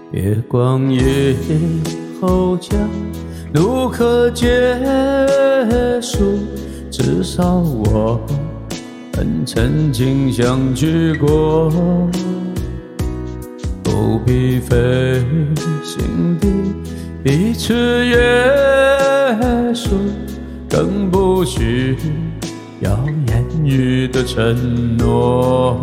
月光以后将如何结束？至少我们曾经相聚过，不必费心地彼此约束，更不需要言语的承诺。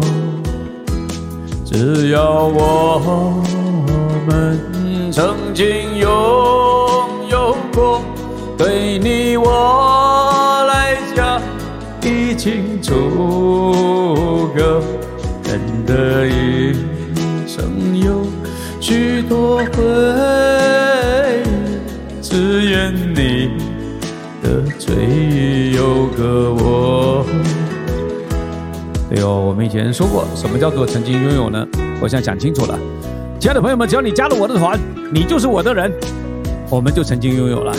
只要我们曾经拥有过，对你我来讲已经足够。人的一生有许多回忆，只愿你的追忆有个我。对哦，我们以前说过，什么叫做曾经拥有呢？我想讲清楚了。亲爱的朋友们，只要你加入我的团，你就是我的人，我们就曾经拥有了。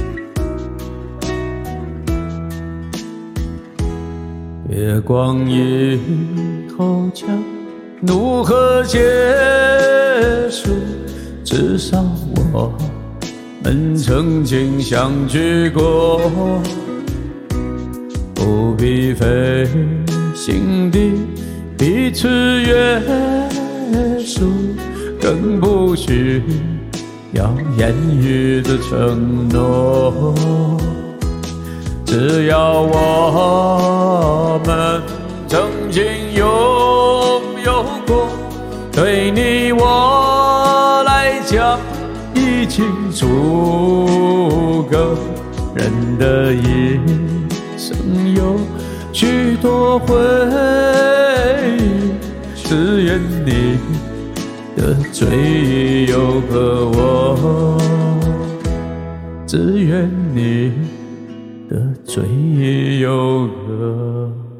月光以后将如何结束？至少我们曾经相聚过，不必费心地彼此约束，更不需要言语的承诺。只要我们曾经拥有过，对你我来讲已经足够。人的一生有许多回忆，只愿你的追忆有个我，只愿你的追忆有个